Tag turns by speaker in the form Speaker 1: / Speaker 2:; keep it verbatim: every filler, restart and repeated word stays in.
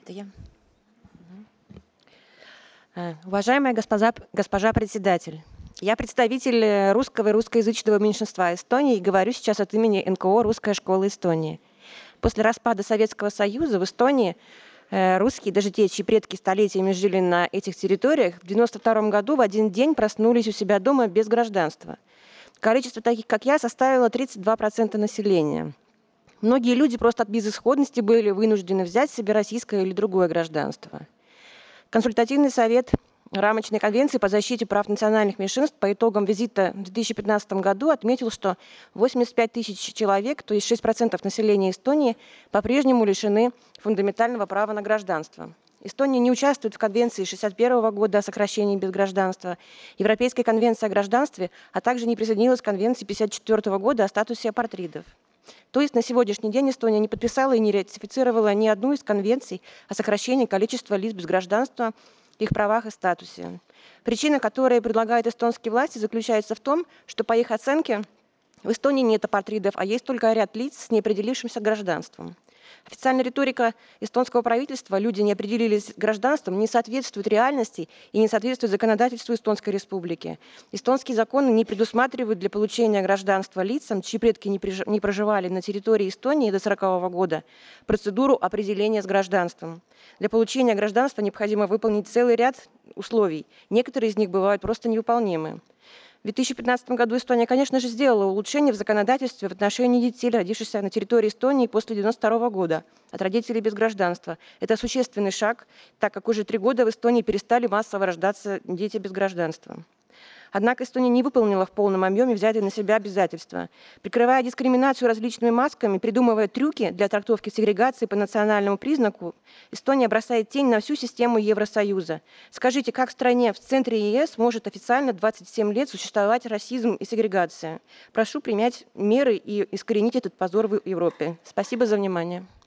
Speaker 1: Это я. Э, Уважаемая госпожа, госпожа председатель, я представитель э, русского и русскоязычного меньшинства Эстонии и говорю сейчас от имени эн ка о «Русская школа Эстонии». После распада Советского Союза в Эстонии э, русские, даже те, чьи предки столетиями жили на этих территориях, в девяносто втором году в один день проснулись у себя дома без гражданства. Количество таких, как я, составило тридцать два процента населения. Многие люди просто от безысходности были вынуждены взять себе российское или другое гражданство. Консультативный совет рамочной конвенции по защите прав национальных меньшинств по итогам визита в две тысячи пятнадцатом году отметил, что восемьдесят пять тысяч человек, то есть шесть процентов населения Эстонии, по-прежнему лишены фундаментального права на гражданство. Эстония не участвует в Конвенции шестьдесят первого года о сокращении без гражданства, Европейской конвенции о гражданстве, а также не присоединилась к Конвенции пятьдесят четвёртого года о статусе апатридов. То есть на сегодняшний день Эстония не подписала и не ратифицировала ни одну из конвенций о сокращении количества лиц без гражданства, их правах и статусе. Причина, которую предлагают эстонские власти, заключается в том, что по их оценке в Эстонии нет апатридов, а есть только ряд лиц с неопределившимся гражданством. Официальная риторика эстонского правительства «люди не определились с гражданством» не соответствует реальности и не соответствует законодательству Эстонской Республики. Эстонские законы не предусматривают для получения гражданства лицам, чьи предки не, прижи- не проживали на территории Эстонии до сорокового года, процедуру определения с гражданством. Для получения гражданства необходимо выполнить целый ряд условий. Некоторые из них бывают просто невыполнимы. В две тысячи пятнадцатом году Эстония, конечно же, сделала улучшение в законодательстве в отношении детей, родившихся на территории Эстонии после девяносто второго года, от родителей без гражданства. Это существенный шаг, так как уже три года в Эстонии перестали массово рождаться дети без гражданства. Однако Эстония не выполнила в полном объеме взятые на себя обязательства. Прикрывая дискриминацию различными масками, придумывая трюки для трактовки сегрегации по национальному признаку, Эстония бросает тень на всю систему Евросоюза. Скажите, как в стране в центре е эс может официально двадцать семь лет существовать расизм и сегрегация? Прошу принять меры и искоренить этот позор в Европе. Спасибо за внимание.